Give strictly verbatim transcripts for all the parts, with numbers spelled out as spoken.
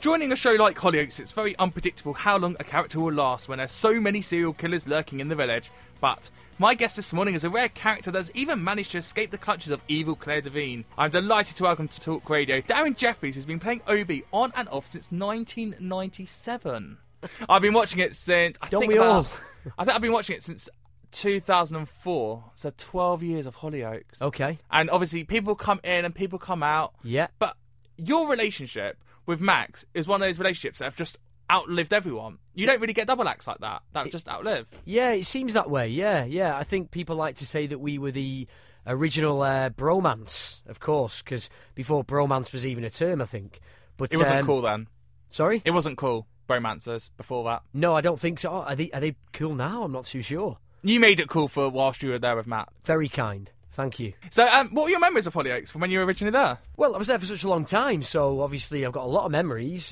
Joining a show like Hollyoaks, it's very unpredictable how long a character will last when there's so many serial killers lurking in the village. But my guest this morning is a rare character that's even managed to escape the clutches of evil Claire Devine. I'm delighted to welcome to Talk Radio Darren Jeffries, who's been playing Obi on and off since nineteen ninety-seven. I've been watching it since... I Don't think we about, all? I think I've been watching it since two thousand four, so twelve years of Hollyoaks. Okay. And obviously people come in and people come out. Yeah. But your relationship with Max is one of those relationships that have just outlived everyone. You don't really get double acts like that. That just outlive. Yeah, it seems that way. Yeah, yeah. I think people like to say that we were the original uh, bromance, of course, because before bromance was even a term, I think. But It wasn't um, cool then. Sorry? It wasn't cool, bromancers, before that. No, I don't think so. Are they, are they cool now? I'm not too sure. You made it cool for whilst you were there with Matt. Very kind. Thank you. So, um, what were your memories of Hollyoaks from when you were originally there? Well, I was there for such a long time, so obviously I've got a lot of memories.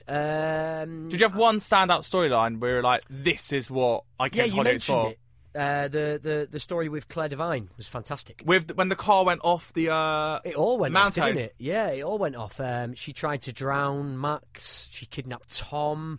Um, Did you have one standout storyline where you were like, this is what I yeah, came to you Hollyoaks mentioned for? it. Uh, the, the, the story with Claire Devine was fantastic. With the, when the car went off the uh, It all went mountain. off, didn't it? Yeah, it all went off. Um, she tried to drown Max. She kidnapped Tom.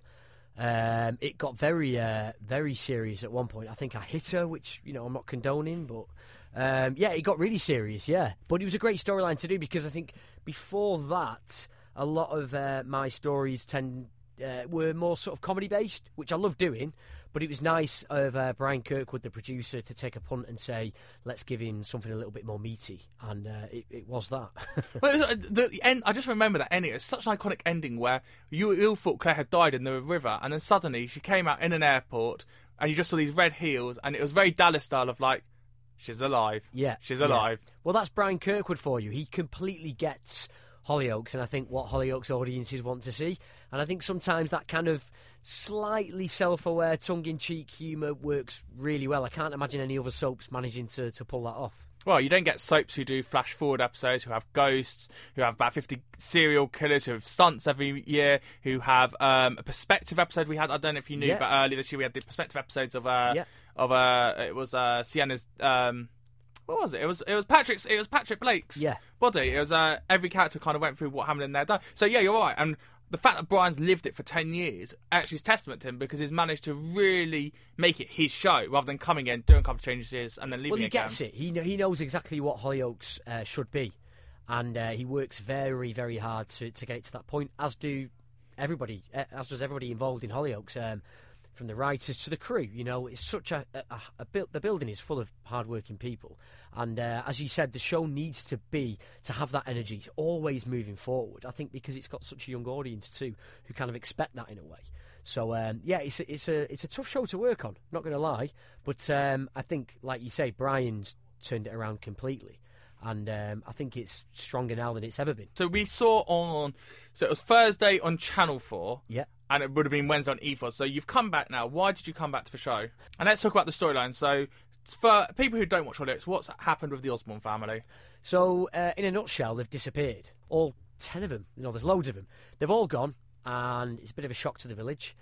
Um, it got very, uh, very serious at one point. I think I hit her, which, you know, I'm not condoning, but um, yeah, it got really serious, yeah. But it was a great storyline to do because I think before that, a lot of uh, my stories tend uh, were more sort of comedy-based, which I love doing. But it was nice of uh, Brian Kirkwood, the producer, to take a punt and say, let's give him something a little bit more meaty. And uh, it, it was that. Well, it was, uh, the, the end, I just remember that ending. It's such an iconic ending where you, you all thought Claire had died in the river, and then suddenly she came out in an airport, and you just saw these red heels, and it was very Dallas style of like, she's alive. Yeah. She's yeah. alive. Well, that's Brian Kirkwood for you. He completely gets Hollyoaks, and I think what Hollyoaks audiences want to see. And I think sometimes that kind of slightly self-aware, tongue-in-cheek humour works really well. I can't imagine any other soaps managing to, to pull that off. Well, you don't get soaps who do flash-forward episodes, who have ghosts, who have about fifty serial killers, who have stunts every year, who have um, a perspective episode. We had, I don't know if you knew, Yeah. but earlier this year we had the perspective episodes of, uh, Yeah. of uh, it was uh, Sienna's... Um, What was it? It was it was Patrick's. It was Patrick Blake's Yeah. body. It was uh, every character kind of went through what happened in their day. So yeah, you're right. And the fact that Brian's lived it for ten years actually is testament to him because he's managed to really make it his show rather than coming in, doing a couple of changes, and then leaving. Well, he again. gets it. He kn- he knows exactly what Hollyoaks uh, should be, and uh, he works very very hard to to get it to that point. As do everybody, uh, as does everybody involved in Hollyoaks. Um, From the writers to the crew, you know, it's such a, a, a, a build. The building is full of hard-working people, and uh, as you said, the show needs to be to have that energy, it's always moving forward. I think because it's got such a young audience too, who kind of expect that in a way. So um, yeah, it's a, it's a it's a tough show to work on. Not going to lie, but um, I think, like you say, Brian's turned it around completely. And um, I think it's stronger now than it's ever been. So we saw on, so it was Thursday on Channel four. Yeah. And it would have been Wednesday on E four. So you've come back now. Why did you come back to the show? And let's talk about the storyline. So for people who don't watch Hollyoaks, what's happened with the Osborne family? So uh, in a nutshell, they've disappeared. All ten of them. You know, there's loads of them. They've all gone, and it's a bit of a shock to the village.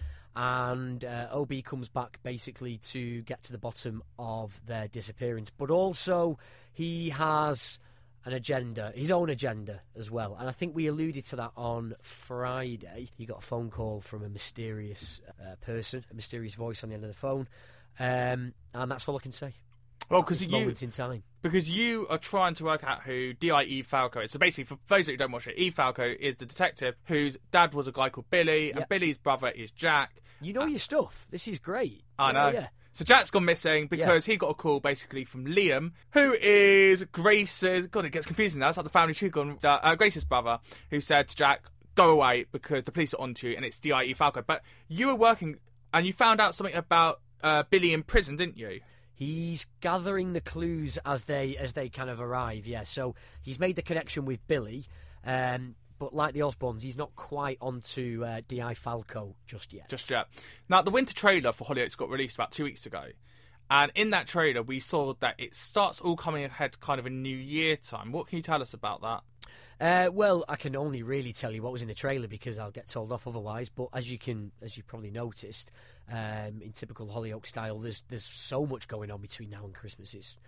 And uh, O B comes back basically to get to the bottom of their disappearance. But also, he has an agenda, his own agenda as well. And I think we alluded to that on Friday. He got a phone call from a mysterious uh, person, a mysterious voice on the end of the phone. Um, and that's all I can say. Well, because you, moments in time. because you are trying to work out who D I E Falco is. So basically, for those who don't watch it, E Falco is the detective whose dad was a guy called Billy, and Yep. Billy's brother is Jack. You know your stuff. This is great. I Yeah, know. yeah. So Jack's gone missing because he got a call basically from Liam, who is Grace's... God, it gets confusing now. It's like the family tree gone. Uh, uh, Grace's brother, who said to Jack, go away because the police are onto you and it's D I E Falco. But you were working and you found out something about uh, Billy in prison, didn't you? He's gathering the clues as they as they kind of arrive, yeah. So he's made the connection with Billy, um, but like the Osborns, he's not quite onto uh, D I Falco just yet. Just yet. Now, the winter trailer for Hollyoaks got released about two weeks ago. And in that trailer, we saw that it starts all coming ahead kind of in New Year time. What can you tell us about that? Uh, well, I can only really tell you what was in the trailer because I'll get told off otherwise. But as you can, as you probably noticed, um, in typical Hollyoaks style, there's there's so much going on between now and Christmas. It's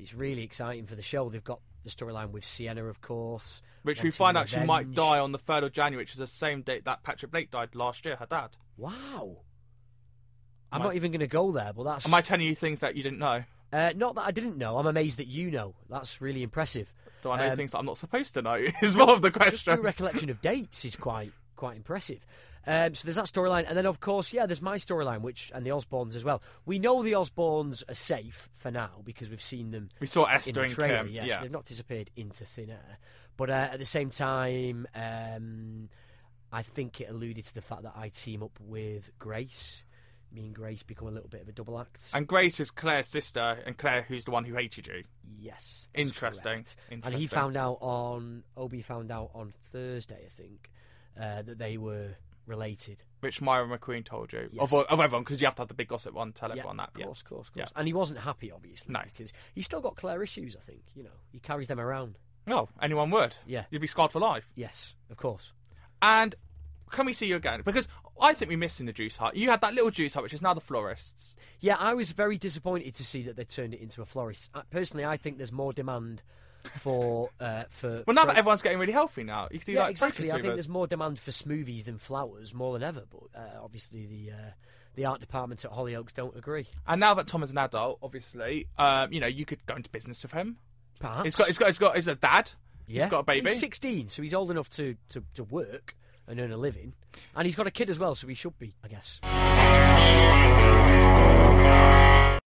it's really exciting for the show. They've got the storyline with Sienna, of course. Which we wanting find out she might revenge. die on the third of January, which is the same date that Patrick Blake died last year, her dad. Wow. I'm Am I- not even going to go there, but that's... Am I telling you things that you didn't know? Uh, not that I didn't know. I'm amazed that you know. That's really impressive. Do I know Um, things that I'm not supposed to know? Is more of the Just question. your recollection of dates is quite quite impressive. Um, so there's that storyline, and then of course, yeah, there's my storyline, which and the Osbournes as well. We know the Osbournes are safe for now because we've seen them We saw in Esther the and trailer. Kim. Yes, yeah. they've not disappeared into thin air. But uh, at the same time, um, I think it alluded to the fact that I team up with Grace. Me and Grace become a little bit of a double act. And Grace is Claire's sister, and Claire, who's the one who hated you. Yes, that's Interesting. correct. Interesting. And he found out on Obi found out on Thursday, I think, uh, that they were related. Which Myra McQueen told you. Yes. Of, of everyone, because you have to have the big gossip one, tell Yeah, everyone that. of Yeah. course, of course, of Yeah. course. And he wasn't happy, obviously, No. because he's still got Claire issues. I think you know he carries them around. Oh, anyone would. Yeah. You'd be scarred for life. Yes, of course. And can we see you again? Because I think we missed in the Juice Hut. You had that little Juice Hut, which is now the florists. Yeah, I was very disappointed to see that they turned it into a florist. Uh, Personally, I think there's more demand for uh, for. Well, now for- that everyone's getting really healthy now, you can do yeah, like exactly. I Frankenstein think there's more demand for smoothies than flowers, more than ever. But uh, obviously, the uh, the art department at Hollyoaks don't agree. And now that Tom is an adult, obviously, um, you know, you could go into business with him. Perhaps He's got, he's got, he's got, he's a dad. yeah. He's got a baby. He's sixteen, so he's old enough to, to, to work and earn a living, and he's got a kid as well, so he should be, I guess.